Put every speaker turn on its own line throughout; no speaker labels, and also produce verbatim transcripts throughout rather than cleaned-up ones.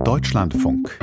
Deutschlandfunk.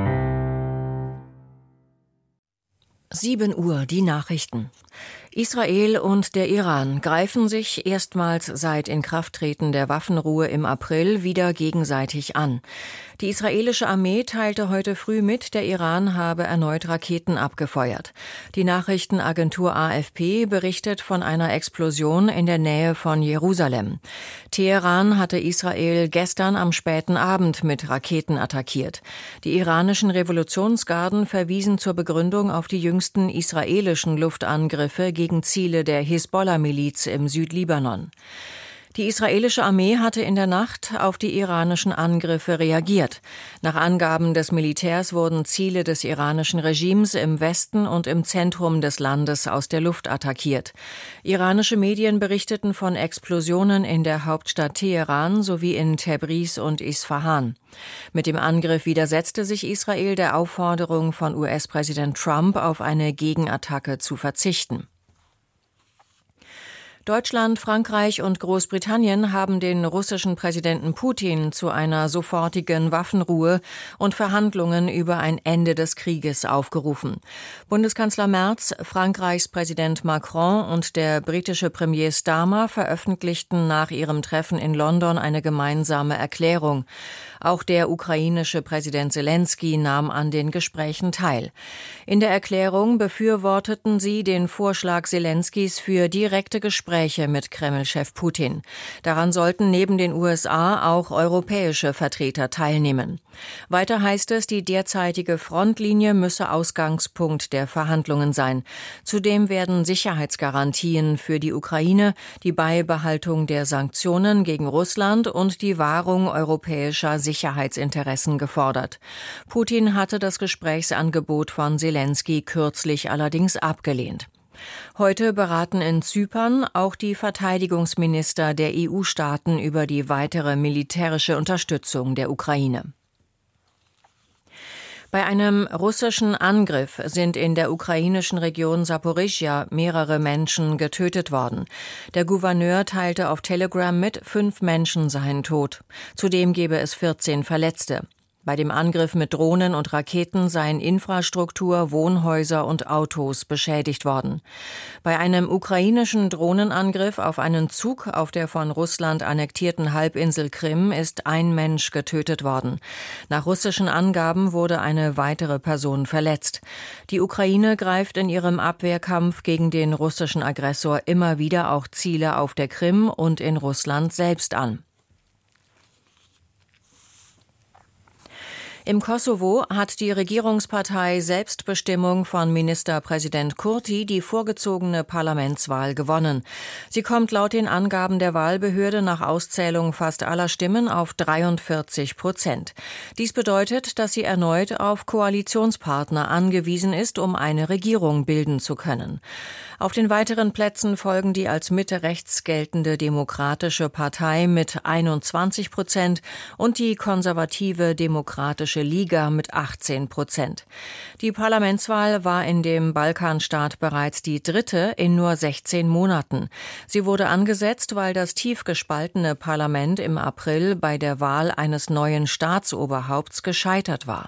sieben Uhr, die Nachrichten. Israel und der Iran greifen sich erstmals seit Inkrafttreten der Waffenruhe im April wieder gegenseitig an. Die israelische Armee teilte heute früh mit, der Iran habe erneut Raketen abgefeuert. Die Nachrichtenagentur A F P berichtet von einer Explosion in der Nähe von Jerusalem. Teheran hatte Israel gestern am späten Abend mit Raketen attackiert. Die iranischen Revolutionsgarden verwiesen zur Begründung auf die jüngsten israelischen Luftangriffe gegen Ziele der Hisbollah-Miliz im Südlibanon. Die israelische Armee hatte in der Nacht auf die iranischen Angriffe reagiert. Nach Angaben des Militärs wurden Ziele des iranischen Regimes im Westen und im Zentrum des Landes aus der Luft attackiert. Iranische Medien berichteten von Explosionen in der Hauptstadt Teheran sowie in Tabriz und Isfahan. Mit dem Angriff widersetzte sich Israel der Aufforderung von U S-Präsident Trump, auf eine Gegenattacke zu verzichten. Deutschland, Frankreich und Großbritannien haben den russischen Präsidenten Putin zu einer sofortigen Waffenruhe und Verhandlungen über ein Ende des Krieges aufgerufen. Bundeskanzler Merz, Frankreichs Präsident Macron und der britische Premier Starmer veröffentlichten nach ihrem Treffen in London eine gemeinsame Erklärung. Auch der ukrainische Präsident Selenskyj nahm an den Gesprächen teil. In der Erklärung befürworteten sie den Vorschlag Selenskys für direkte Gespräche mit Kreml-Chef Putin. Daran sollten neben den U S A auch europäische Vertreter teilnehmen. Weiter heißt es, die derzeitige Frontlinie müsse Ausgangspunkt der Verhandlungen sein. Zudem werden Sicherheitsgarantien für die Ukraine, die Beibehaltung der Sanktionen gegen Russland und die Wahrung europäischer Sicherheitsinteressen gefordert. Putin hatte das Gesprächsangebot von Selenskyj kürzlich allerdings abgelehnt. Heute beraten in Zypern auch die Verteidigungsminister der E U-Staaten über die weitere militärische Unterstützung der Ukraine. Bei einem russischen Angriff sind in der ukrainischen Region Saporischschja mehrere Menschen getötet worden. Der Gouverneur teilte auf Telegram mit, fünf Menschen seien tot. Zudem gebe es vierzehn Verletzte. Bei dem Angriff mit Drohnen und Raketen seien Infrastruktur, Wohnhäuser und Autos beschädigt worden. Bei einem ukrainischen Drohnenangriff auf einen Zug auf der von Russland annektierten Halbinsel Krim ist ein Mensch getötet worden. Nach russischen Angaben wurde eine weitere Person verletzt. Die Ukraine greift in ihrem Abwehrkampf gegen den russischen Aggressor immer wieder auch Ziele auf der Krim und in Russland selbst an. Im Kosovo hat die Regierungspartei Selbstbestimmung von Ministerpräsident Kurti die vorgezogene Parlamentswahl gewonnen. Sie kommt laut den Angaben der Wahlbehörde nach Auszählung fast aller Stimmen auf dreiundvierzig Prozent. Dies bedeutet, dass sie erneut auf Koalitionspartner angewiesen ist, um eine Regierung bilden zu können. Auf den weiteren Plätzen folgen die als Mitte-rechts geltende Demokratische Partei mit einundzwanzig Prozent und die konservative Demokratische Liga mit achtzehn Prozent. Die Parlamentswahl war in dem Balkanstaat bereits die dritte in nur sechzehn Monaten. Sie wurde angesetzt, weil das tief gespaltene Parlament im April bei der Wahl eines neuen Staatsoberhaupts gescheitert war.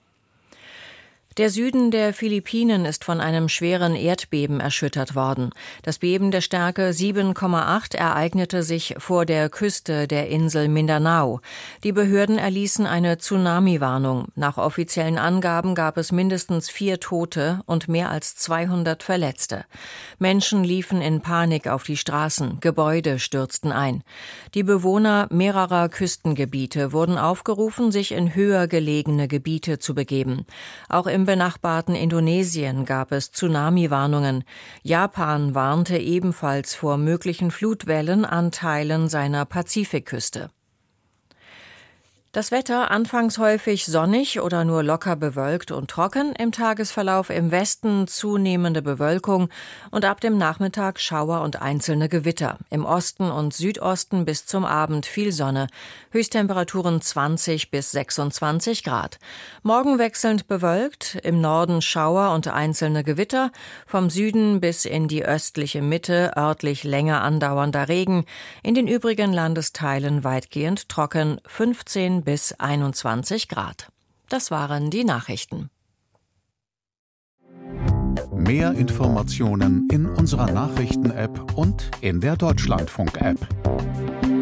Der Süden der Philippinen ist von einem schweren Erdbeben erschüttert worden. Das Beben der Stärke sieben Komma acht ereignete sich vor der Küste der Insel Mindanao. Die Behörden erließen eine Tsunami-Warnung. Nach offiziellen Angaben gab es mindestens vier Tote und mehr als zweihundert Verletzte. Menschen liefen in Panik auf die Straßen, Gebäude stürzten ein. Die Bewohner mehrerer Küstengebiete wurden aufgerufen, sich in höher gelegene Gebiete zu begeben. Auch im Im benachbarten Indonesien gab es Tsunami-Warnungen. Japan warnte ebenfalls vor möglichen Flutwellen an Teilen seiner Pazifikküste. Das Wetter anfangs häufig sonnig oder nur locker bewölkt und trocken, im Tagesverlauf im Westen zunehmende Bewölkung und ab dem Nachmittag Schauer und einzelne Gewitter. Im Osten und Südosten bis zum Abend viel Sonne. Höchsttemperaturen zwanzig bis sechsundzwanzig Grad. Morgen wechselnd bewölkt, im Norden Schauer und einzelne Gewitter, vom Süden bis in die östliche Mitte örtlich länger andauernder Regen, in den übrigen Landesteilen weitgehend trocken, fünfzehn neunzehn bis einundzwanzig Grad. Das waren die Nachrichten.
Mehr Informationen in unserer Nachrichten-App und in der Deutschlandfunk-App.